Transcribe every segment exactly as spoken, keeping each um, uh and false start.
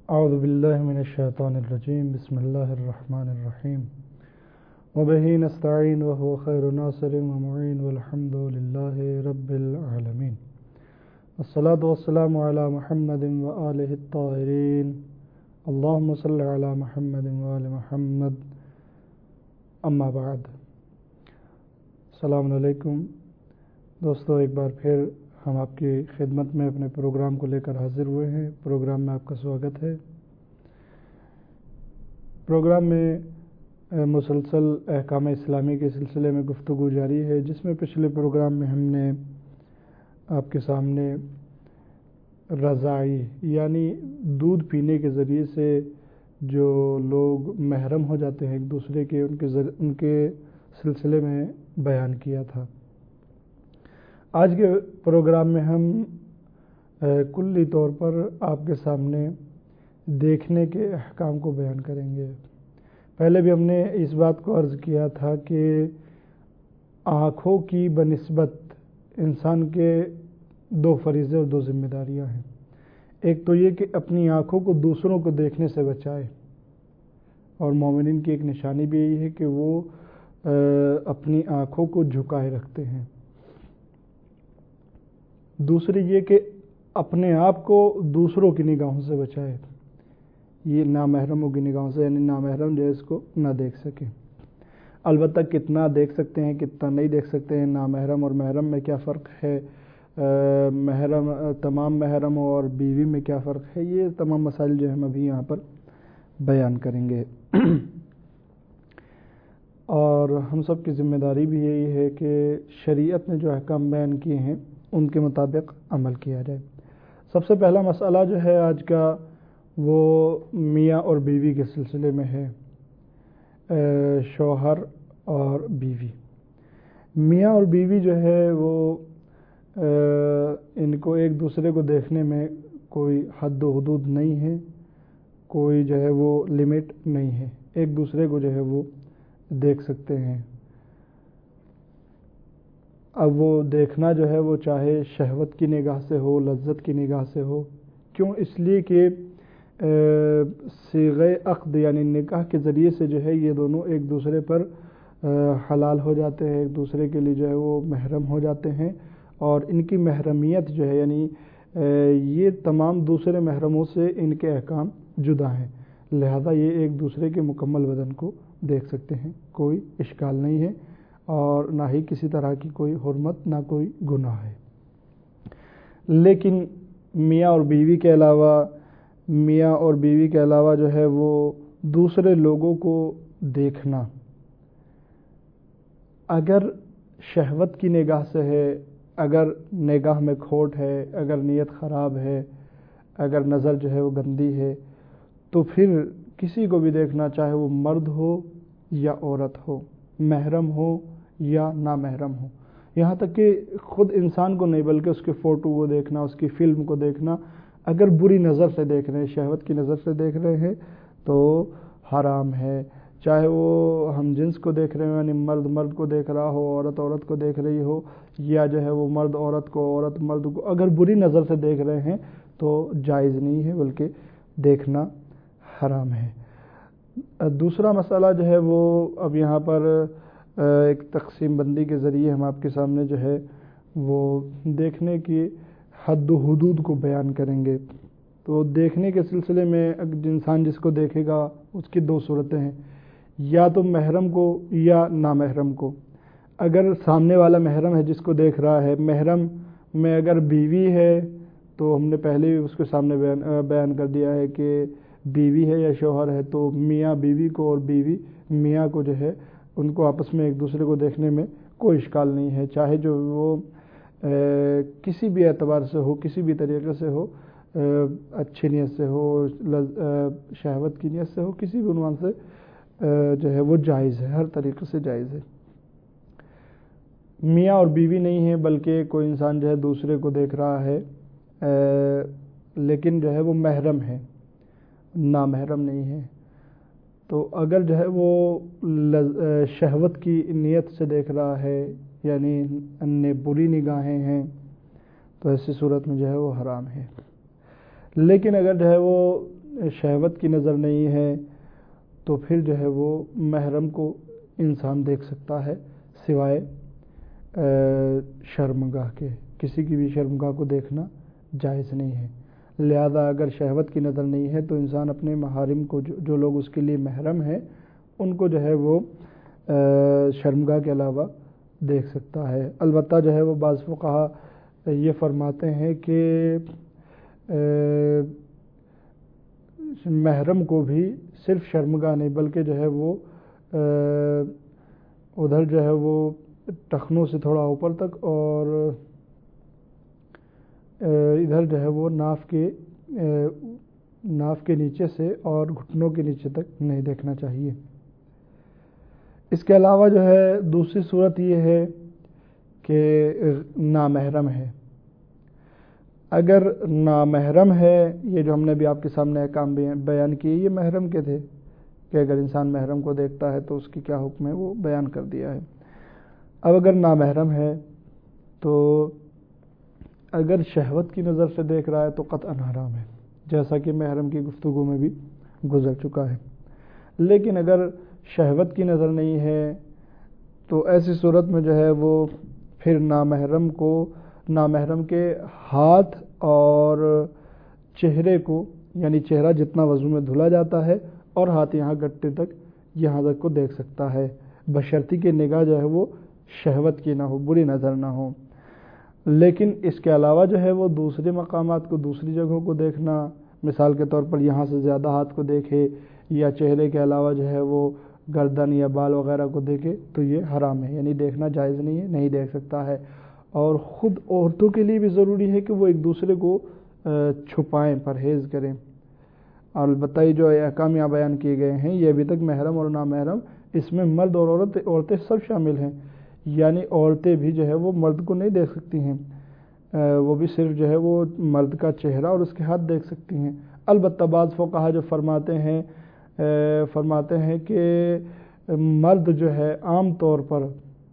اعوذ باللہ من الشیطان الرجیم بسم اللہ الرحمن الرحیم وبہ نستعین وهو خیر ناصر ومعین والحمد للہ رب العالمین الصلاة والسلام علی محمد وآلہ الطاہرین اللہم صلی علی محمد وآل محمد اما بعد۔ السلام علیکم دوستو، ایک بار پھر ہم آپ کی خدمت میں اپنے پروگرام کو لے کر حاضر ہوئے ہیں۔ پروگرام میں آپ کا سواگت ہے۔ پروگرام میں مسلسل احکام اسلامی کے سلسلے میں گفتگو جاری ہے، جس میں پچھلے پروگرام میں ہم نے آپ کے سامنے رضاعی یعنی دودھ پینے کے ذریعے سے جو لوگ محرم ہو جاتے ہیں ایک دوسرے کے ان کے ان کے سلسلے میں بیان کیا تھا۔ آج کے پروگرام میں ہم کلی طور پر آپ کے سامنے دیکھنے کے احکام کو بیان کریں گے۔ پہلے بھی ہم نے اس بات کو عرض کیا تھا کہ آنکھوں کی بنسبت انسان کے دو فریضے اور دو ذمہ داریاں ہیں۔ ایک تو یہ کہ اپنی آنکھوں کو دوسروں کو دیکھنے سے بچائے، اور مومنین کی ایک نشانی بھی یہی ہے کہ وہ اپنی آنکھوں کو جھکائے رکھتے ہیں۔ دوسری یہ کہ اپنے آپ کو دوسروں کی نگاہوں سے بچائے، یہ نامحرموں کی نگاہوں سے، یعنی نامحرم جو ہے اس کو نہ دیکھ سکیں۔ البتہ کتنا دیکھ سکتے ہیں کتنا نہیں دیکھ سکتے ہیں، نامحرم اور محرم میں کیا فرق ہے، محرم تمام محرموں اور بیوی میں کیا فرق ہے، یہ تمام مسائل جو ہم ابھی یہاں پر بیان کریں گے۔ اور ہم سب کی ذمہ داری بھی یہی ہے کہ شریعت نے جو احکام بیان کیے ہیں ان کے مطابق عمل کیا جائے۔ سب سے پہلا مسئلہ جو ہے آج کا وہ میاں اور بیوی کے سلسلے میں ہے، شوہر اور بیوی۔ میاں اور بیوی جو ہے وہ ان کو ایک دوسرے کو دیکھنے میں کوئی حد و حدود نہیں ہے، کوئی جو ہے وہ لمٹ نہیں ہے، ایک دوسرے کو جو ہے وہ دیکھ سکتے ہیں۔ اب وہ دیکھنا جو ہے وہ چاہے شہوت کی نگاہ سے ہو، لذت کی نگاہ سے ہو، کیوں؟ اس لیے کہ صیغہ عقد یعنی نکاح کے ذریعے سے جو ہے یہ دونوں ایک دوسرے پر حلال ہو جاتے ہیں، ایک دوسرے کے لیے جو ہے وہ محرم ہو جاتے ہیں، اور ان کی محرمیت جو ہے یعنی یہ تمام دوسرے محرموں سے ان کے احکام جدا ہیں، لہذا یہ ایک دوسرے کے مکمل بدن کو دیکھ سکتے ہیں، کوئی اشکال نہیں ہے، اور نہ ہی کسی طرح کی کوئی حرمت نہ کوئی گناہ ہے۔ لیکن میاں اور بیوی کے علاوہ میاں اور بیوی کے علاوہ جو ہے وہ دوسرے لوگوں کو دیکھنا اگر شہوت کی نگاہ سے ہے، اگر نگاہ میں کھوٹ ہے، اگر نیت خراب ہے، اگر نظر جو ہے وہ گندی ہے، تو پھر کسی کو بھی دیکھنا، چاہے وہ مرد ہو یا عورت ہو، محرم ہو یا نامحرم ہو، یہاں تک کہ خود انسان کو نہیں بلکہ اس کے فوٹو کو دیکھنا، اس کی فلم کو دیکھنا، اگر بری نظر سے دیکھ رہے ہیں، شہوت کی نظر سے دیکھ رہے ہیں تو حرام ہے۔ چاہے وہ ہم جنس کو دیکھ رہے ہیں، یعنی مرد مرد کو دیکھ رہا ہو، عورت عورت کو دیکھ رہی ہو، یا جو ہے وہ مرد عورت کو، عورت مرد کو اگر بری نظر سے دیکھ رہے ہیں تو جائز نہیں ہے، بلکہ دیکھنا حرام ہے۔ دوسرا مسئلہ جو ہے وہ اب یہاں پر ایک تقسیم بندی کے ذریعے ہم آپ کے سامنے جو ہے وہ دیکھنے کی حد و حدود کو بیان کریں گے۔ تو دیکھنے کے سلسلے میں انسان جس کو دیکھے گا اس کی دو صورتیں ہیں، یا تو محرم کو یا نامحرم کو۔ اگر سامنے والا محرم ہے جس کو دیکھ رہا ہے، محرم میں اگر بیوی ہے تو ہم نے پہلے بھی اس کے سامنے بیان, بیان کر دیا ہے کہ بیوی ہے یا شوہر ہے، تو میاں بیوی کو اور بیوی میاں کو جو ہے ان کو آپس میں ایک دوسرے کو دیکھنے میں کوئی اشکال نہیں ہے، چاہے جو وہ کسی بھی اعتبار سے ہو، کسی بھی طریقے سے ہو، اچھی نیت سے ہو، شہوت کی نیت سے ہو، کسی بھی عنوان سے جو ہے وہ جائز ہے، ہر طریقے سے جائز ہے۔ میاں اور بیوی نہیں ہے بلکہ کوئی انسان جو ہے دوسرے کو دیکھ رہا ہے لیکن جو ہے وہ محرم ہے، نامحرم نہیں ہے، تو اگر جو ہے وہ شہوت کی نیت سے دیکھ رہا ہے یعنی ان بری نگاہیں ہیں تو ایسی صورت میں جو ہے وہ حرام ہے۔ لیکن اگر جو ہے وہ شہوت کی نظر نہیں ہے تو پھر جو ہے وہ محرم کو انسان دیکھ سکتا ہے سوائے شرمگاہ کے، کسی کی بھی شرمگاہ کو دیکھنا جائز نہیں ہے۔ لہذا اگر شہوت کی نظر نہیں ہے تو انسان اپنے محارم کو جو, جو لوگ اس کے لیے محرم ہیں ان کو جو ہے وہ شرمگاہ کے علاوہ دیکھ سکتا ہے۔ البتہ جو ہے وہ بعض فقہا یہ فرماتے ہیں کہ محرم کو بھی صرف شرمگاہ نہیں بلکہ جو ہے وہ ادھر جو ہے وہ ٹخنوں سے تھوڑا اوپر تک اور ادھر جو ہے وہ ناف کے ناف کے نیچے سے اور گھٹنوں کے نیچے تک نہیں دیکھنا چاہیے۔ اس کے علاوہ جو ہے دوسری صورت یہ ہے کہ نامحرم ہے۔ اگر نامحرم ہے، یہ جو ہم نے بھی آپ کے سامنے احکام بیان کیے یہ محرم کے تھے کہ اگر انسان محرم کو دیکھتا ہے تو اس کی کیا حکم ہے وہ بیان کر دیا ہے۔ اب اگر نامحرم ہے تو اگر شہوت کی نظر سے دیکھ رہا ہے تو قطعاً حرام ہے، جیسا کہ محرم کی گفتگو میں بھی گزر چکا ہے۔ لیکن اگر شہوت کی نظر نہیں ہے تو ایسی صورت میں جو ہے وہ پھر نامحرم کو نامحرم کے ہاتھ اور چہرے کو، یعنی چہرہ جتنا وضو میں دھلا جاتا ہے اور ہاتھ یہاں گٹے تک یہاں تک کو دیکھ سکتا ہے، بشرطی کہ نگاہ جو ہے وہ شہوت کی نہ ہو، بری نظر نہ ہو۔ لیکن اس کے علاوہ جو ہے وہ دوسرے مقامات کو، دوسری جگہوں کو دیکھنا، مثال کے طور پر یہاں سے زیادہ ہاتھ کو دیکھے یا چہرے کے علاوہ جو ہے وہ گردن یا بال وغیرہ کو دیکھے تو یہ حرام ہے، یعنی دیکھنا جائز نہیں ہے، نہیں دیکھ سکتا ہے۔ اور خود عورتوں کے لیے بھی ضروری ہے کہ وہ ایک دوسرے کو چھپائیں، پرہیز کریں۔ اور البتہ یہ جو احکام یہاں بیان کیے گئے ہیں یہ ابھی تک محرم اور نامحرم، اس میں مرد اور عورت عورتیں سب شامل ہیں، یعنی عورتیں بھی جو ہے وہ مرد کو نہیں دیکھ سکتی ہیں، وہ بھی صرف جو ہے وہ مرد کا چہرہ اور اس کے ہاتھ دیکھ سکتی ہیں۔ البتہ بعض فقہا جو فرماتے ہیں فرماتے ہیں کہ مرد جو ہے عام طور پر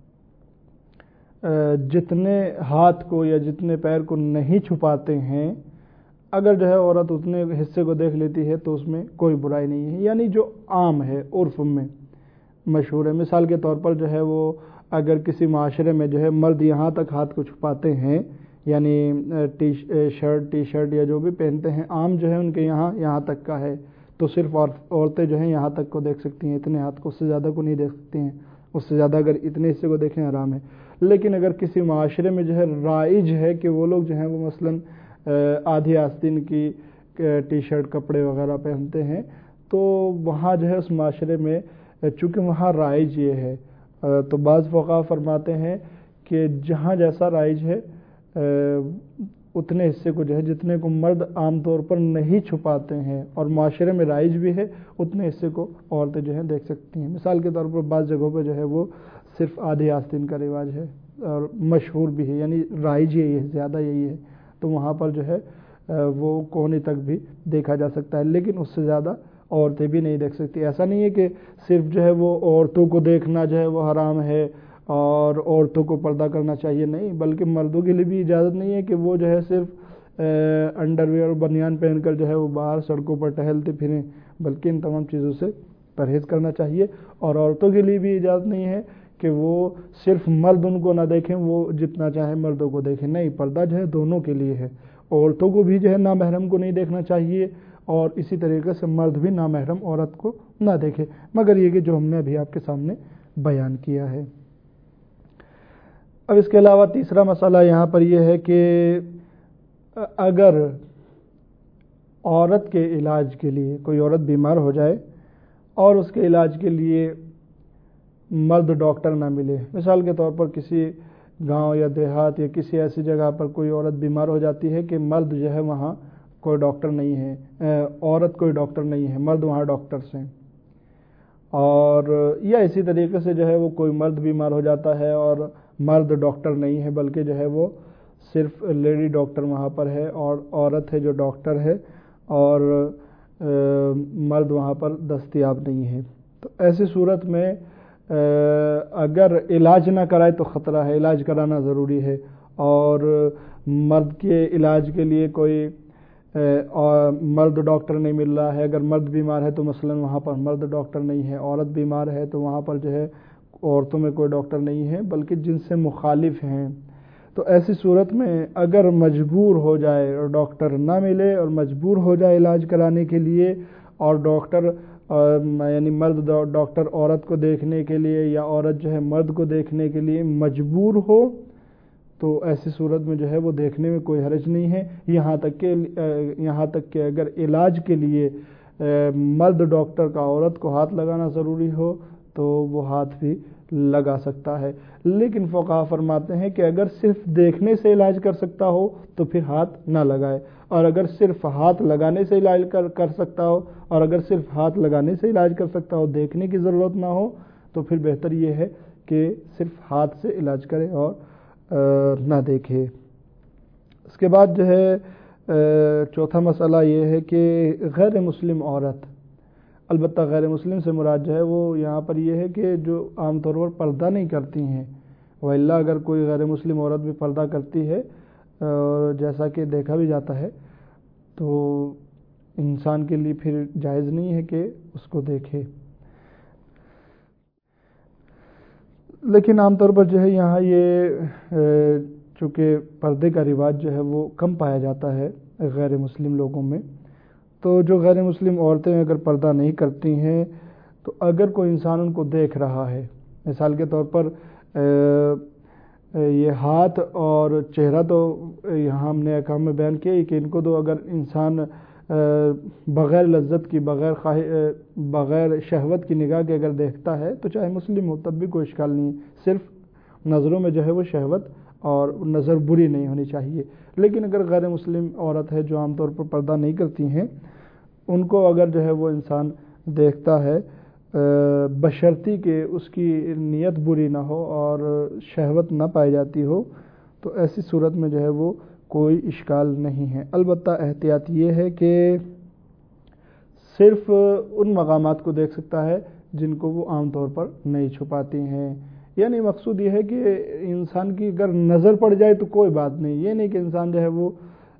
جتنے ہاتھ کو یا جتنے پیر کو نہیں چھپاتے ہیں، اگر جو ہے عورت اتنے حصے کو دیکھ لیتی ہے تو اس میں کوئی برائی نہیں ہے، یعنی جو عام ہے، عرف میں مشہور ہے۔ مثال کے طور پر جو ہے وہ اگر کسی معاشرے میں جو ہے مرد یہاں تک ہاتھ کو چھپاتے ہیں، یعنی ٹی شرٹ ٹی شرٹ یا جو بھی پہنتے ہیں عام جو ہے ان کے یہاں یہاں تک کا ہے، تو صرف عورتیں جو ہیں یہاں تک کو دیکھ سکتی ہیں، اتنے ہاتھ کو، اس سے زیادہ کو نہیں دیکھ سکتی ہیں، اس سے زیادہ اگر اتنے حصے کو دیکھیں حرام ہے۔ لیکن اگر کسی معاشرے میں جو ہے رائج ہے کہ وہ لوگ جو ہیں وہ مثلاً آدھی آستین کی ٹی شرٹ کپڑے وغیرہ پہنتے ہیں تو وہاں جو ہے اس معاشرے میں چونکہ وہاں رائج یہ ہے تو بعض فقہا فرماتے ہیں کہ جہاں جیسا رائج ہے اتنے حصے کو جو ہے جتنے کو مرد عام طور پر نہیں چھپاتے ہیں اور معاشرے میں رائج بھی ہے اتنے حصے کو عورتیں جو ہے دیکھ سکتی ہیں۔ مثال کے طور پر بعض جگہوں پہ جو ہے وہ صرف آدھی آستین کا رواج ہے اور مشہور بھی ہے، یعنی رائج یہی ہے، زیادہ یہی ہے، تو وہاں پر جو ہے وہ کونے تک بھی دیکھا جا سکتا ہے، لیکن اس سے زیادہ عورتیں بھی نہیں دیکھ سکتی۔ ایسا نہیں ہے کہ صرف جو ہے وہ عورتوں کو دیکھنا جو ہے وہ حرام ہے اور عورتوں کو پردہ کرنا چاہیے، نہیں، بلکہ مردوں کے لیے بھی اجازت نہیں ہے کہ وہ جو ہے صرف انڈر ویئر اور بنیان پہن کر جو ہے وہ باہر سڑکوں پر ٹہلتے پھریں، بلکہ ان تمام چیزوں سے پرہیز کرنا چاہیے۔ اور عورتوں کے لیے بھی اجازت نہیں ہے کہ وہ صرف مرد ان کو نہ دیکھیں، وہ جتنا چاہیں مردوں کو دیکھیں، نہیں، پردہ جو ہے دونوں کے لیے ہے، عورتوں کو بھی جو ہے نامحرم کو نہیں دیکھنا چاہیے اور اسی طریقے سے مرد بھی نامحرم عورت کو نہ دیکھے، مگر یہ کہ جو ہم نے ابھی آپ کے سامنے بیان کیا ہے۔ اب اس کے علاوہ تیسرا مسئلہ یہاں پر یہ ہے کہ اگر عورت کے علاج کے لیے کوئی عورت بیمار ہو جائے اور اس کے علاج کے لیے مرد ڈاکٹر نہ ملے، مثال کے طور پر کسی گاؤں یا دیہات یا کسی ایسی جگہ پر کوئی عورت بیمار ہو جاتی ہے کہ مرد جو ہے وہاں کوئی ڈاکٹر نہیں ہے، عورت کوئی ڈاکٹر نہیں ہے، مرد وہاں ڈاکٹرس ہیں، اور یا اسی طریقے سے جو ہے وہ کوئی مرد بیمار ہو جاتا ہے اور مرد ڈاکٹر نہیں ہے بلکہ جو ہے وہ صرف لیڈی ڈاکٹر وہاں پر ہے اور عورت ہے جو ڈاکٹر ہے اور مرد وہاں پر دستیاب نہیں ہے، تو ایسی صورت میں اگر علاج نہ کرائے تو خطرہ ہے، علاج کرانا ضروری ہے، اور مرد کے علاج کے لیے کوئی اور مرد ڈاکٹر نہیں مل رہا ہے، اگر مرد بیمار ہے تو مثلا وہاں پر مرد ڈاکٹر نہیں ہے، عورت بیمار ہے تو وہاں پر جو ہے عورتوں میں کوئی ڈاکٹر نہیں ہے بلکہ جن سے مخالف ہیں، تو ایسی صورت میں اگر مجبور ہو جائے اور ڈاکٹر نہ ملے اور مجبور ہو جائے علاج کرانے کے لیے، اور ڈاکٹر یعنی مرد ڈاکٹر عورت کو دیکھنے کے لیے یا عورت جو ہے مرد کو دیکھنے کے لیے مجبور ہو، تو ایسی صورت میں جو ہے وہ دیکھنے میں کوئی حرج نہیں ہے، یہاں تک کہ یہاں تک کہ اگر علاج کے لیے مرد ڈاکٹر کا عورت کو ہاتھ لگانا ضروری ہو تو وہ ہاتھ بھی لگا سکتا ہے۔ لیکن فقہا فرماتے ہیں کہ اگر صرف دیکھنے سے علاج کر سکتا ہو تو پھر ہاتھ نہ لگائے، اور اگر صرف ہاتھ لگانے سے علاج کر کر سکتا ہو اور اگر صرف ہاتھ لگانے سے علاج کر سکتا ہو، دیکھنے کی ضرورت نہ ہو، تو پھر بہتر یہ ہے کہ صرف ہاتھ سے علاج کرے اور نہ دیکھے۔ اس کے بعد جو ہے چوتھا مسئلہ یہ ہے کہ غیر مسلم عورت، البتہ غیر مسلم سے مراد جو ہے وہ یہاں پر یہ ہے کہ جو عام طور پر پردہ نہیں کرتی ہیں، وإلا اگر کوئی غیر مسلم عورت بھی پردہ کرتی ہے اور جیسا کہ دیکھا بھی جاتا ہے تو انسان کے لیے پھر جائز نہیں ہے کہ اس کو دیکھے، لیکن عام طور پر جو ہے یہاں یہ چونکہ پردے کا رواج جو ہے وہ کم پایا جاتا ہے غیر مسلم لوگوں میں، تو جو غیر مسلم عورتیں اگر پردہ نہیں کرتی ہیں تو اگر کوئی انسان ان کو دیکھ رہا ہے، مثال کے طور پر یہ ہاتھ اور چہرہ تو یہاں ہم نے احکام میں بیان کیا کہ ان کو تو اگر انسان بغیر لذت کی بغیر بغیر شہوت کی نگاہ کے اگر دیکھتا ہے تو چاہے مسلم ہو تب بھی کوئی اشکال نہیں ہے، صرف نظروں میں جو ہے وہ شہوت اور نظر بری نہیں ہونی چاہیے۔ لیکن اگر غیر مسلم عورت ہے جو عام طور پر پردہ نہیں کرتی ہیں، ان کو اگر جو ہے وہ انسان دیکھتا ہے بشرطی کہ اس کی نیت بری نہ ہو اور شہوت نہ پائی جاتی ہو، تو ایسی صورت میں جو ہے وہ کوئی اشکال نہیں ہے۔ البتہ احتیاط یہ ہے کہ صرف ان مقامات کو دیکھ سکتا ہے جن کو وہ عام طور پر نہیں چھپاتی ہیں، یعنی مقصود یہ ہے کہ انسان کی اگر نظر پڑ جائے تو کوئی بات نہیں، یہ نہیں کہ انسان جو ہے وہ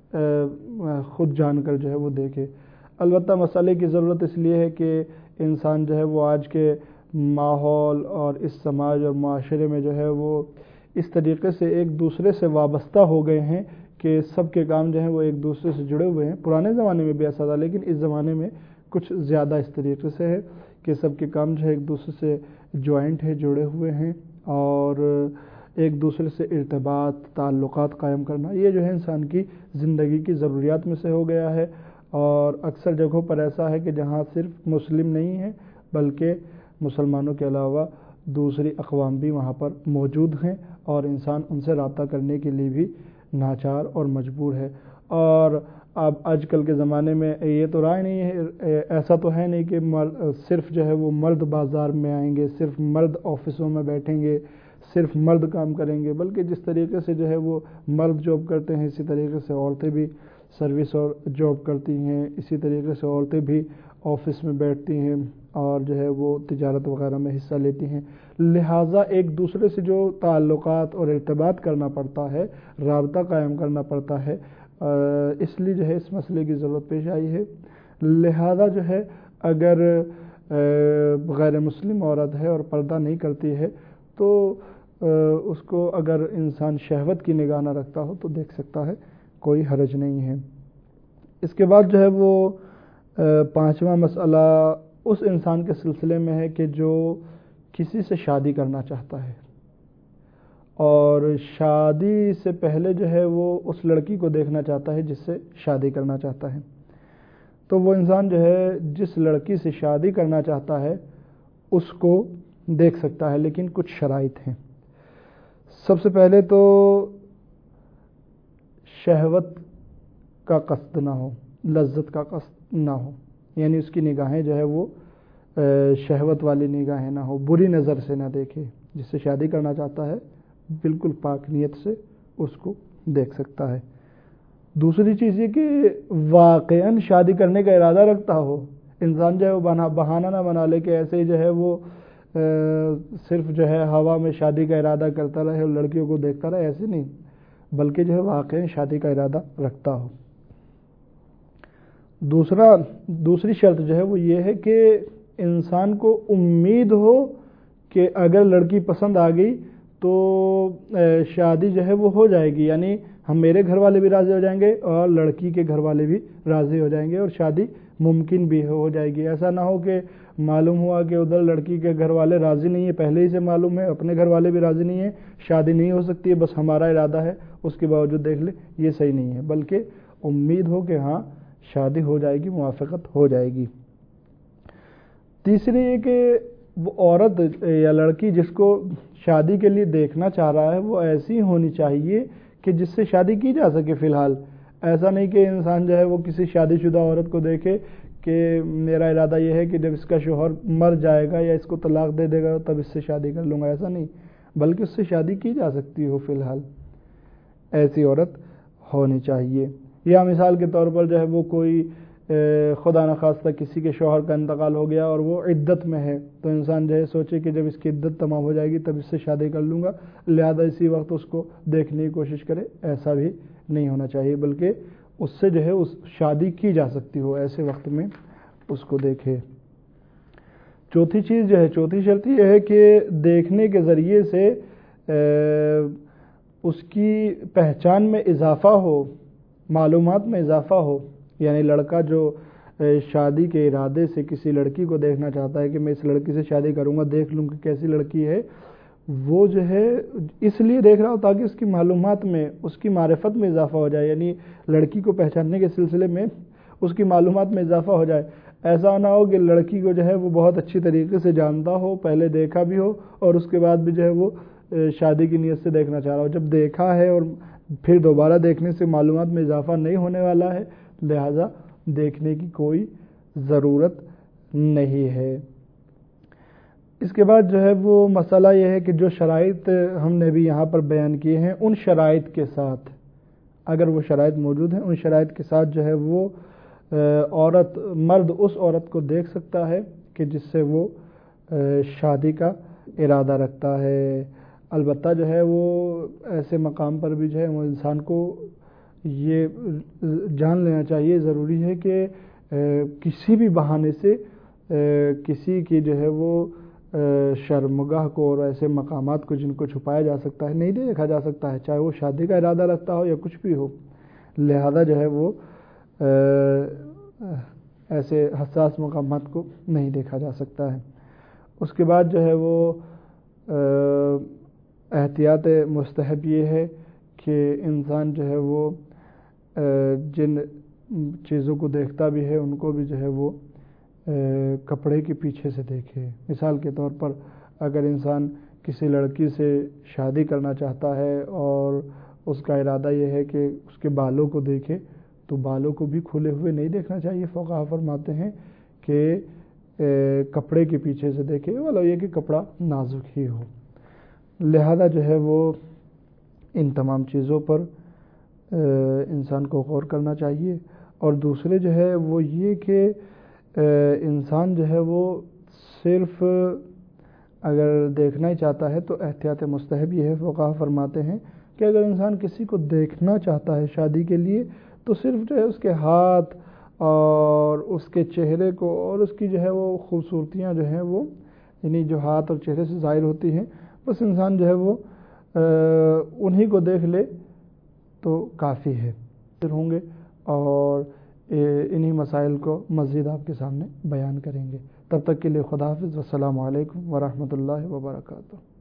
خود جان کر جو ہے وہ دیکھے۔ البتہ مسئلے کی ضرورت اس لیے ہے کہ انسان جو ہے وہ آج کے ماحول اور اس سماج اور معاشرے میں جو ہے وہ اس طریقے سے ایک دوسرے سے وابستہ ہو گئے ہیں کہ سب کے کام جو ہیں وہ ایک دوسرے سے جڑے ہوئے ہیں۔ پرانے زمانے میں بھی ایسا تھا، لیکن اس زمانے میں کچھ زیادہ اس طریقے سے ہے کہ سب کے کام جو ہے ایک دوسرے سے جوائنٹ ہے، جڑے ہوئے ہیں، اور ایک دوسرے سے ارتباط تعلقات قائم کرنا یہ جو ہے انسان کی زندگی کی ضروریات میں سے ہو گیا ہے، اور اکثر جگہوں پر ایسا ہے کہ جہاں صرف مسلم نہیں ہیں بلکہ مسلمانوں کے علاوہ دوسری اقوام بھی وہاں پر موجود ہیں، اور انسان ان سے رابطہ کرنے کے لیے بھی ناچار اور مجبور ہے۔ اور اب آج کل کے زمانے میں یہ تو رائے نہیں ہے، ایسا تو ہے نہیں کہ صرف جو ہے وہ مرد بازار میں آئیں گے، صرف مرد آفسوں میں بیٹھیں گے، صرف مرد کام کریں گے، بلکہ جس طریقے سے جو ہے وہ مرد جاب کرتے ہیں اسی طریقے سے عورتیں بھی سروس اور جاب کرتی ہیں، اسی طریقے سے عورتیں بھی آفس میں بیٹھتی ہیں اور جو ہے وہ تجارت وغیرہ میں حصہ لیتی ہیں، لہٰذا ایک دوسرے سے جو تعلقات اور ارتباط کرنا پڑتا ہے، رابطہ قائم کرنا پڑتا ہے، اس لیے جو ہے اس مسئلے کی ضرورت پیش آئی ہے۔ لہٰذا جو ہے اگر غیر مسلم عورت ہے اور پردہ نہیں کرتی ہے تو اس کو اگر انسان شہوت کی نگاہ نہ رکھتا ہو تو دیکھ سکتا ہے، کوئی حرج نہیں ہے۔ اس کے بعد جو ہے وہ پانچواں مسئلہ اس انسان کے سلسلے میں ہے کہ جو کسی سے شادی کرنا چاہتا ہے اور شادی سے پہلے جو ہے وہ اس لڑکی کو دیکھنا چاہتا ہے جس سے شادی کرنا چاہتا ہے، تو وہ انسان جو ہے جس لڑکی سے شادی کرنا چاہتا ہے اس کو دیکھ سکتا ہے، لیکن کچھ شرائط ہیں۔ سب سے پہلے تو شہوت کا قصد نہ ہو، لذت کا قصد نہ ہو، یعنی اس کی نگاہیں جو ہے وہ شہوت والی نگاہیں نہ ہو، بری نظر سے نہ دیکھے۔ جس سے شادی کرنا چاہتا ہے بالکل پاک نیت سے اس کو دیکھ سکتا ہے۔ دوسری چیز یہ کہ واقعاً شادی کرنے کا ارادہ رکھتا ہو، انسان جو ہے وہ بہانہ نہ بنا لے کہ ایسے ہی جو ہے وہ صرف جو ہے ہوا میں شادی کا ارادہ کرتا رہے اور لڑکیوں کو دیکھتا رہے، ایسے نہیں، بلکہ جو ہے واقعاً شادی کا ارادہ رکھتا ہو۔ دوسرا دوسری شرط جو ہے وہ یہ ہے کہ انسان کو امید ہو کہ اگر لڑکی پسند آ گئی تو شادی جو ہے وہ ہو جائے گی، یعنی ہم میرے گھر والے بھی راضی ہو جائیں گے اور لڑکی کے گھر والے بھی راضی ہو جائیں گے اور شادی ممکن بھی ہو جائے گی۔ ایسا نہ ہو کہ معلوم ہوا کہ ادھر لڑکی کے گھر والے راضی نہیں ہیں، پہلے ہی سے معلوم ہے، اپنے گھر والے بھی راضی نہیں ہیں، شادی نہیں ہو سکتی ہے، بس ہمارا ارادہ ہے، اس کے باوجود دیکھ لے، یہ صحیح نہیں ہے، بلکہ امید ہو کہ ہاں شادی ہو جائے گی، موافقت ہو جائے گی۔ تیسری یہ کہ وہ عورت یا لڑکی جس کو شادی کے لیے دیکھنا چاہ رہا ہے وہ ایسی ہونی چاہیے کہ جس سے شادی کی جا سکے فی الحال۔ ایسا نہیں کہ انسان جو ہے وہ کسی شادی شدہ عورت کو دیکھے کہ میرا ارادہ یہ ہے کہ جب اس کا شوہر مر جائے گا یا اس کو طلاق دے دے گا تب اس سے شادی کر لوں گا، ایسا نہیں، بلکہ اس سے شادی کی جا سکتی ہو فی الحال، ایسی عورت ہونی چاہیے۔ یا مثال کے طور پر جو ہے وہ کوئی خدا نخواستہ کسی کے شوہر کا انتقال ہو گیا اور وہ عدت میں ہے، تو انسان جو ہے سوچے کہ جب اس کی عدت تمام ہو جائے گی تب اس سے شادی کر لوں گا، لہذا اسی وقت اس کو دیکھنے کی کوشش کرے، ایسا بھی نہیں ہونا چاہیے، بلکہ اس سے جو ہے اس شادی کی جا سکتی ہو، ایسے وقت میں اس کو دیکھے۔ چوتھی چیز جو ہے، چوتھی شرط یہ ہے کہ دیکھنے کے ذریعے سے اس کی پہچان میں اضافہ ہو، معلومات میں اضافہ ہو، یعنی لڑکا جو شادی کے ارادے سے کسی لڑکی کو دیکھنا چاہتا ہے کہ میں اس لڑکی سے شادی کروں گا، دیکھ لوں کہ کیسی لڑکی ہے، وہ جو ہے اس لیے دیکھ رہا ہو تاکہ اس کی معلومات میں، اس کی معرفت میں اضافہ ہو جائے، یعنی لڑکی کو پہچاننے کے سلسلے میں اس کی معلومات میں اضافہ ہو جائے۔ ایسا نہ ہو کہ لڑکی کو جو ہے وہ بہت اچھی طریقے سے جانتا ہو، پہلے دیکھا بھی ہو اور اس کے بعد بھی جو ہے وہ شادی کی نیت سے دیکھنا چاہ رہا ہو، جب دیکھا ہے اور پھر دوبارہ دیکھنے سے معلومات میں اضافہ نہیں ہونے والا ہے، لہذا دیکھنے کی کوئی ضرورت نہیں ہے۔ اس کے بعد جو ہے وہ مسئلہ یہ ہے کہ جو شرائط ہم نے بھی یہاں پر بیان کیے ہیں، ان شرائط کے ساتھ، اگر وہ شرائط موجود ہیں، ان شرائط کے ساتھ جو ہے وہ عورت مرد اس عورت کو دیکھ سکتا ہے کہ جس سے وہ شادی کا ارادہ رکھتا ہے۔ البتہ جو ہے وہ ایسے مقام پر بھی جو ہے وہ انسان کو یہ جان لینا چاہیے، ضروری ہے کہ کسی بھی بہانے سے کسی کی جو ہے وہ شرمگاہ کو اور ایسے مقامات کو جن کو چھپایا جا سکتا ہے نہیں دیکھا جا سکتا ہے، چاہے وہ شادی کا ارادہ رکھتا ہو یا کچھ بھی ہو، لہذا جو ہے وہ ایسے حساس مقامات کو نہیں دیکھا جا سکتا ہے۔ اس کے بعد جو ہے وہ احتیاط مستحب یہ ہے کہ انسان جو ہے وہ جن چیزوں کو دیکھتا بھی ہے ان کو بھی جو ہے وہ کپڑے کے پیچھے سے دیکھے۔ مثال کے طور پر اگر انسان کسی لڑکی سے شادی کرنا چاہتا ہے اور اس کا ارادہ یہ ہے کہ اس کے بالوں کو دیکھے، تو بالوں کو بھی کھلے ہوئے نہیں دیکھنا چاہیے، فقہا فرماتے ہیں کہ کپڑے کے پیچھے سے دیکھے، والا یہ کہ کپڑا نازک ہی ہو۔ لہذا جو ہے وہ ان تمام چیزوں پر انسان کو غور کرنا چاہیے۔ اور دوسرے جو ہے وہ یہ کہ انسان جو ہے وہ صرف اگر دیکھنا ہی چاہتا ہے تو احتیاط مستحب یہ ہے، فقہا فرماتے ہیں کہ اگر انسان کسی کو دیکھنا چاہتا ہے شادی کے لیے تو صرف جو ہے اس کے ہاتھ اور اس کے چہرے کو اور اس کی جو ہے وہ خوبصورتیاں جو ہیں وہ یعنی جو ہاتھ اور چہرے سے ظاہر ہوتی ہیں، بس انسان جو ہے وہ انہی کو دیکھ لے تو کافی ہے ہوں گے، اور انہی مسائل کو مزید آپ کے سامنے بیان کریں گے۔ تب تک کے لیے خدا حافظ، والسلام علیکم ورحمۃ اللہ وبرکاتہ۔